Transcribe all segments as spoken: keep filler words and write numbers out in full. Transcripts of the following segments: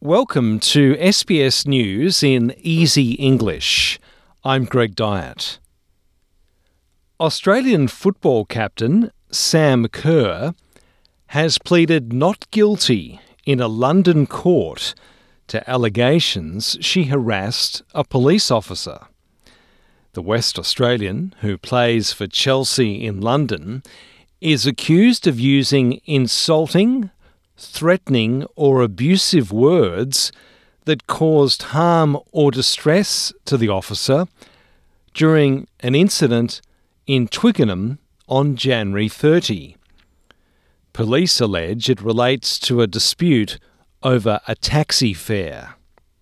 Welcome to S B S News in Easy English. I'm Greg Dyett. Australian football captain Sam Kerr has pleaded not guilty in a London court to allegations she harassed a police officer. The West Australian, who plays for Chelsea in London, is accused of using insulting, threatening or abusive words that caused harm or distress to the officer during an incident in Twickenham on January thirtieth. Police allege it relates to a dispute over a taxi fare.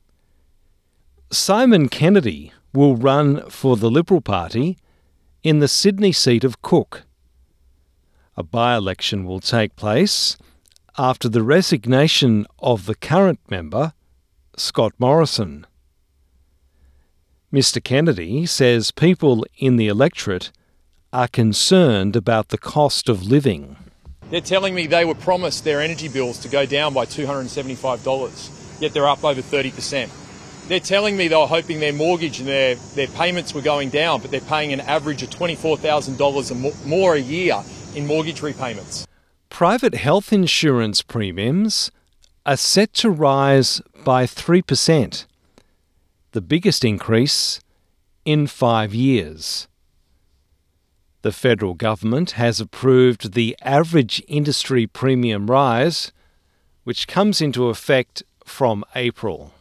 Simon Kennedy will run for the Liberal Party in the Sydney seat of Cook. A by-election will take place after the resignation of the current member, Scott Morrison. Mister Kennedy says people in the electorate are concerned about the cost of living. They're telling me they were promised their energy bills to go down by two hundred seventy-five dollars, yet they're up over thirty percent. They're telling me they were hoping their mortgage and their, their payments were going down, but they're paying an average of twenty-four thousand dollars more a year in mortgage repayments. Private health insurance premiums are set to rise by three percent, the biggest increase in five years. The federal government has approved the average industry premium rise, which comes into effect from April.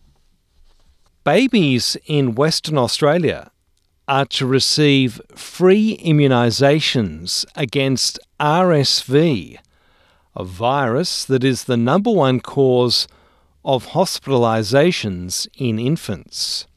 Babies in Western Australia are to receive free immunisations against R S V, a virus that is the number one cause of hospitalisations in infants.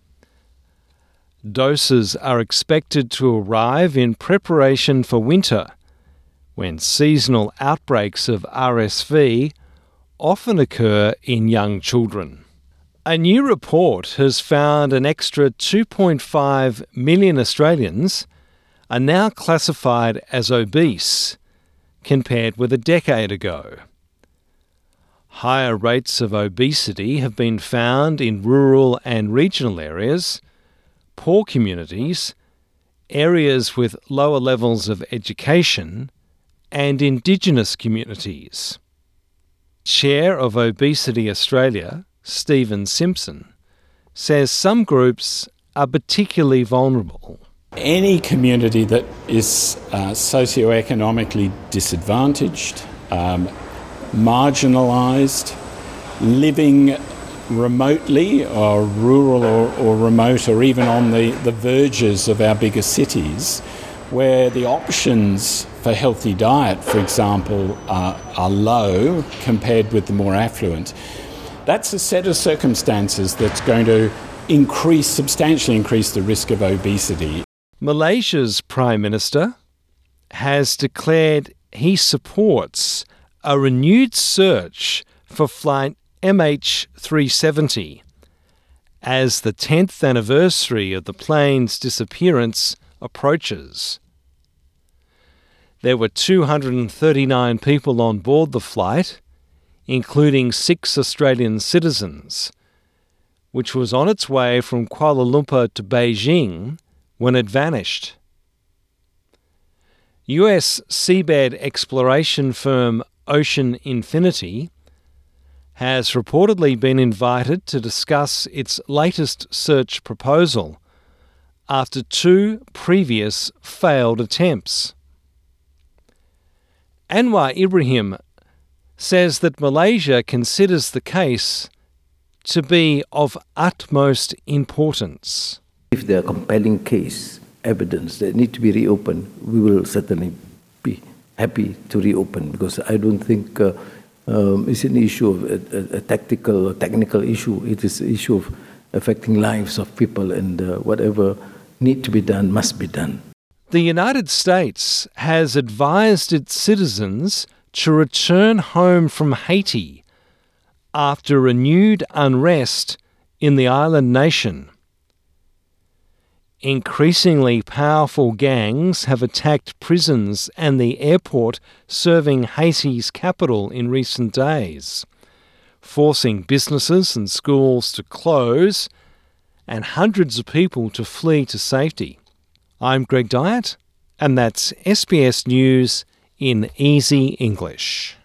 Doses are expected to arrive in preparation for winter, when seasonal outbreaks of R S V often occur in young children. A new report has found an extra two point five million Australians are now classified as obese, compared with a decade ago. Higher rates of obesity have been found in rural and regional areas, poor communities, areas with lower levels of education, and Indigenous communities. Chair of Obesity Australia, Stephen Simpson, says some groups are particularly vulnerable. Any community that is uh, socioeconomically disadvantaged, um, marginalised, living remotely or rural or, or remote or even on the, the verges of our bigger cities, where the options for healthy diet, for example, are, are low compared with the more affluent. That's a set of circumstances that's going to increase, substantially increase the risk of obesity. Malaysia's Prime Minister has declared he supports a renewed search for flight M H three seventy as the tenth anniversary of the plane's disappearance approaches. There were two hundred thirty-nine people on board the flight, including six Australian citizens, which was on its way from Kuala Lumpur to Beijing when it vanished. U S seabed exploration firm Ocean Infinity has reportedly been invited to discuss its latest search proposal after two previous failed attempts. Anwar Ibrahim says that Malaysia considers the case to be of utmost importance. If there are compelling case, evidence that need to be reopened, we will certainly be happy to reopen, because I don't think uh, um, it's an issue of a, a, a tactical or technical issue. It is an issue of affecting lives of people, and uh, whatever need to be done must be done. The United States has advised its citizens to return home from Haiti after renewed unrest in the island nation. Increasingly powerful gangs have attacked prisons and the airport serving Haiti's capital in recent days, forcing businesses and schools to close and hundreds of people to flee to safety. I'm Greg Dyett, and that's S B S News in Easy English.